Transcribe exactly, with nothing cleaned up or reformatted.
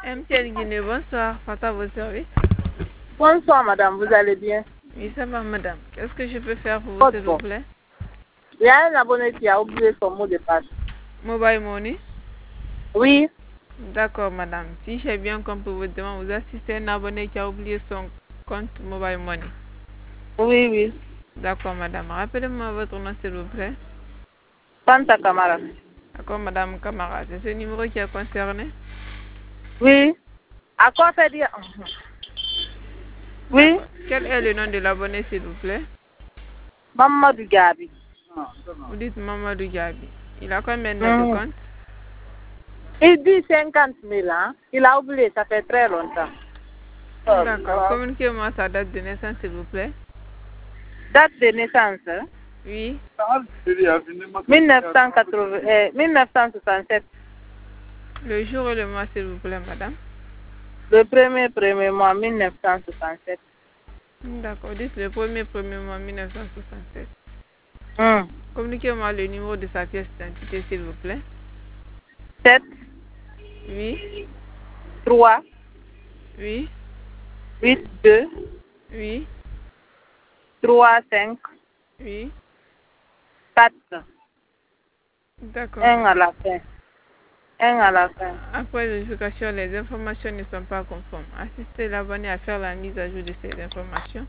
M T N Guinée, bonsoir. Fata, vos services. Bonsoir, madame. Vous allez bien? Oui, ça va, madame. Qu'est-ce que je peux faire pour vous, s'il vous plaît? Il y a un abonné qui a oublié son mot de passe. Mobile Money? Oui. D'accord, madame. Si j'ai bien compris votre demande, vous assistez à un abonné qui a oublié son compte Mobile Money. Oui, oui. D'accord, madame. Rappelez-moi votre nom, s'il vous plaît. Fanta Camara. D'accord, madame Camara. C'est ce numéro qui est concerné? Oui. À quoi fait dire? Oui. Quel est le nom de l'abonné, s'il vous plaît? Mamadou Gabi. Vous dites Mamadou Gabi. Il a combien de Mmh. compte? Il dit cinquante mille, hein? Il a oublié, ça fait très longtemps. D'accord. Communiquez-moi sa date de naissance, s'il vous plaît. Date de naissance? Hein? Oui. mille neuf cent quatre-vingts, euh, mille neuf cent soixante-sept. Le jour et le mois, s'il vous plaît, madame. Le premier premier mois, mille neuf cent soixante-sept. D'accord. Dites le premier premier mois, mille neuf cent soixante-sept. Mmh. Communiquez-moi le numéro de sa pièce d'identité, s'il vous plaît. sept. Oui. trois. Oui. huit, deux. Oui. trois, cinq. Oui. quatre. D'accord. un à la fin. un à la fin. Après vérification, les informations ne sont pas conformes. Assistez l'abonné à faire la mise à jour de ces informations.